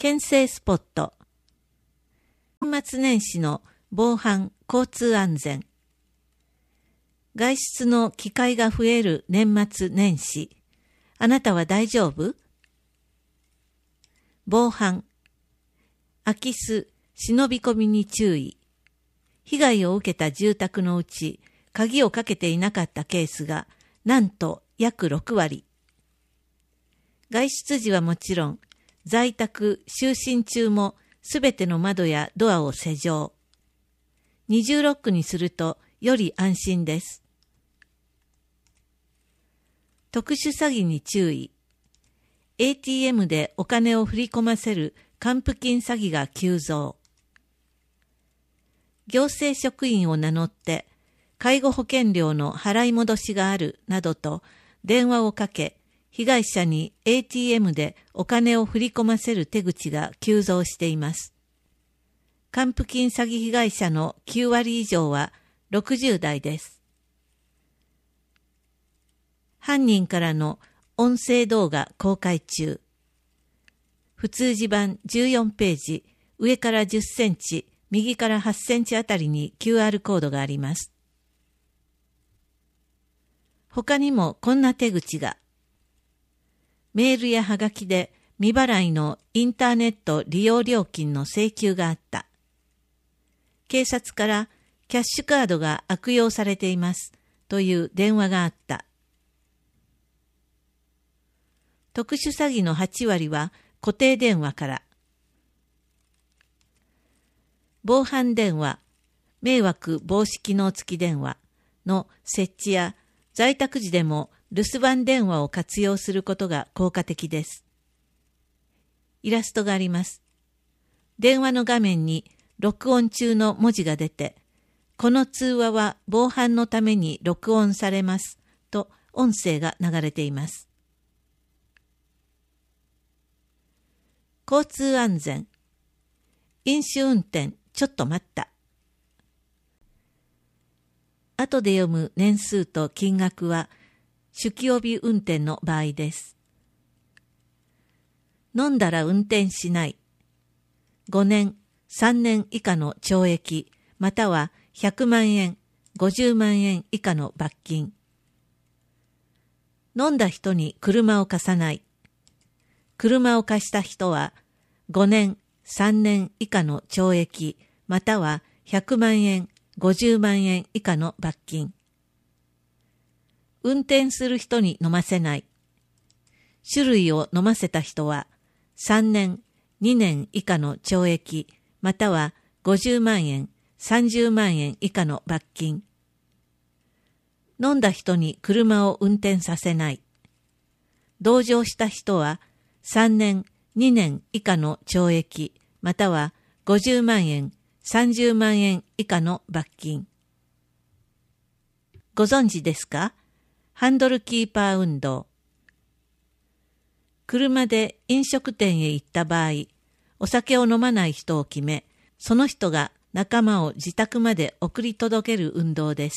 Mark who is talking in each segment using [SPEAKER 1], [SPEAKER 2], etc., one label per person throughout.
[SPEAKER 1] 県政スポット。年末年始の防犯交通安全。外出の機会が増える年末年始。あなたは大丈夫？防犯。空き巣、忍び込みに注意。被害を受けた住宅のうち、鍵をかけていなかったケースが、なんと約6割。外出時はもちろん、在宅、就寝中もすべての窓やドアを施錠。二重ロックにするとより安心です。特殊詐欺に注意。ATM でお金を振り込ませる還付金詐欺が急増。行政職員を名乗って、介護保険料の払い戻しがあるなどと電話をかけ、被害者に ATM でお金を振り込ませる手口が急増しています。還付金詐欺被害者の9割以上は60代です。犯人からの音声動画公開中。普通字版14ページ、上から10センチ、右から8センチあたりに QR コードがあります。他にもこんな手口が。メールやはがきで未払いのインターネット利用料金の請求があった。警察からキャッシュカードが悪用されていますという電話があった。特殊詐欺の8割は固定電話から。防犯電話、迷惑防止機能付き電話の設置や在宅時でも留守番電話を活用することが効果的です。イラストがあります。電話の画面に録音中の文字が出て、この通話は防犯のために録音されますと音声が流れています。交通安全。飲酒運転、ちょっと待った。後で読む年数と金額は、酒気帯び運転の場合です。飲んだら運転しない。5年、3年以下の懲役、または100万円、50万円以下の罰金。飲んだ人に車を貸さない。車を貸した人は5年、3年以下の懲役、または100万円、50万円以下の罰金。運転する人に飲ませない。酒類を飲ませた人は3年、2年以下の懲役、または50万円、30万円以下の罰金。飲んだ人に車を運転させない。同乗した人は3年、2年以下の懲役、または50万円、30万円以下の罰金。ご存知ですか？ハンドルキーパー運動。車で飲食店へ行った場合、お酒を飲まない人を決め、その人が仲間を自宅まで送り届ける運動です。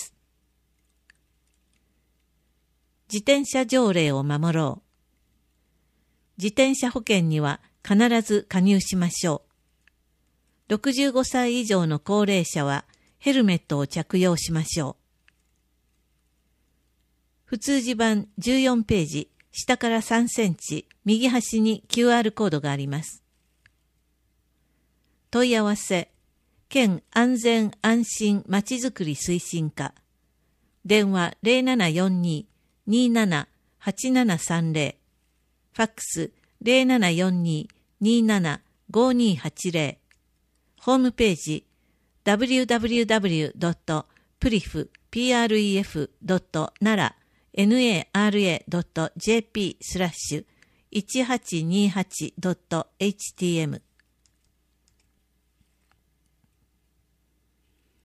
[SPEAKER 1] 自転車条例を守ろう。自転車保険には必ず加入しましょう。65歳以上の高齢者はヘルメットを着用しましょう。普通字版14ページ、下から3センチ、右端に QR コードがあります。問い合わせ、県安全安心まちづくり推進課。電話 0742-278730。ファックス 0742-275280。ホームページ www.pref.nara.jp/1828.htm